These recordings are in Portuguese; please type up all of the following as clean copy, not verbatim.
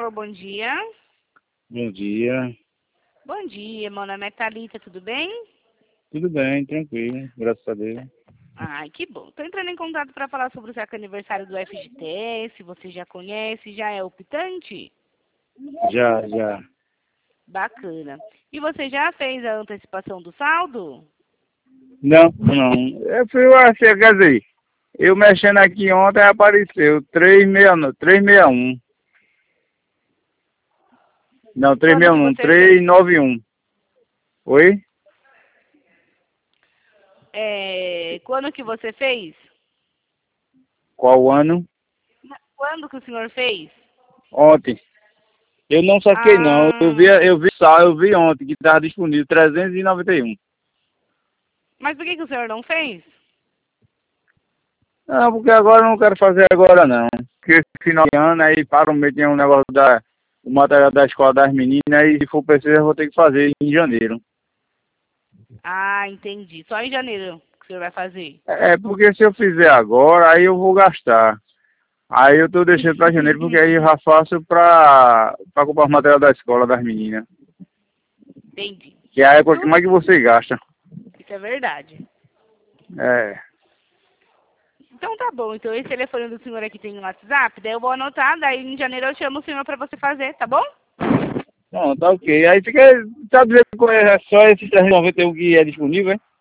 Alô, bom dia. Bom dia. Bom dia, meu nome é Thalita, tudo bem? Tudo bem, tranquilo, graças a Deus. Ai, que bom. Tô entrando em contato para falar sobre o seu aniversário do FGTS, se você já conhece, já é optante? Já. Bacana. E você já fez a antecipação do saldo? Não. Eu fui, assim, quer dizer, eu mexendo aqui ontem apareceu 361. Não, Quando que 361, você fez? 391. Oi? Quando que você fez? Qual ano? Quando que o senhor fez? Ontem. Eu não saquei não, Ah, eu vi ontem que estava disponível 391. mas por que que o senhor não fez? Não, porque agora eu não quero fazer agora não. Porque esse final de ano aí para o mês tem um negócio o material da escola das meninas e se for preciso eu vou ter que fazer em janeiro. Ah, entendi. Só em janeiro que o senhor vai fazer. É porque se eu fizer agora, aí eu vou gastar. Aí eu tô deixando pra janeiro, porque aí eu já faço pra comprar o material da escola das meninas. Entendi. Que é a época que Tudo, mais que você gasta. isso é verdade. É. Então tá bom. Então esse telefone do senhor aqui tem no WhatsApp, daí eu vou anotar, daí em janeiro eu chamo o senhor pra você fazer, tá bom? Não, tá ok. Aí fica, sabe dizer que é só esse 391 que é disponível, hein?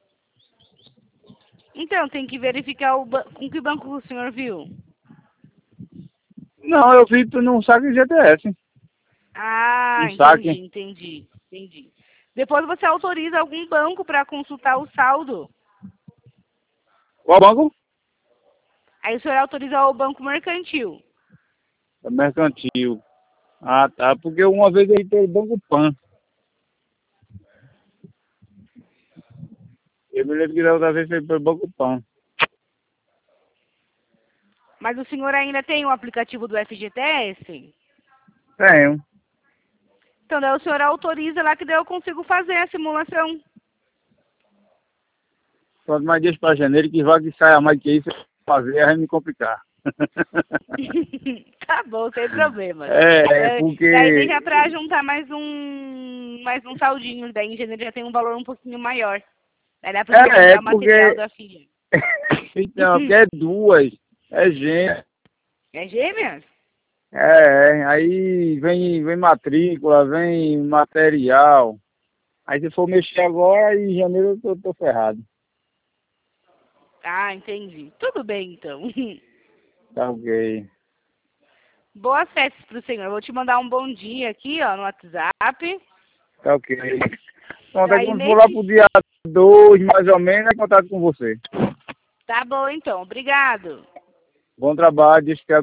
Então, tem que verificar com que banco o senhor viu. Não, eu vi no saque GTS. Ah, No saque. entendi. Depois você autoriza algum banco para consultar o saldo. Qual banco? Aí o senhor autoriza o banco mercantil. É mercantil. Ah, tá. Porque uma vez eu entrei no Banco Pan. Eu me lembro que da outra vez foi pelo Banco Pan. Mas o senhor ainda tem o aplicativo do FGTS? Tenho. Então daí o senhor autoriza lá que daí eu consigo fazer a simulação. Quanto mais dias para janeiro, que vai que saia mais que isso, fazer, aí vai me complicar. Tá bom, sem problema. Daí Porque... deixa pra juntar mais um saldinho. Daí em janeiro já tem um valor um pouquinho maior. Daí dá pra você comprar o material Porque... da filha. Então, porque é duas. É gente. É gêmeas? Aí vem matrícula, vem material. Aí se for mexer agora, em janeiro eu tô ferrado. Ah, entendi. Tudo bem, então. Tá ok. Boas festas pro senhor. Vou te mandar um bom dia aqui, ó, no WhatsApp. Tá ok. Pronto, aí Daí quando for lá nesse... pro dia 2 mais ou menos, é contato com você. Tá bom, então. Obrigado. Bom trabalho, deixa que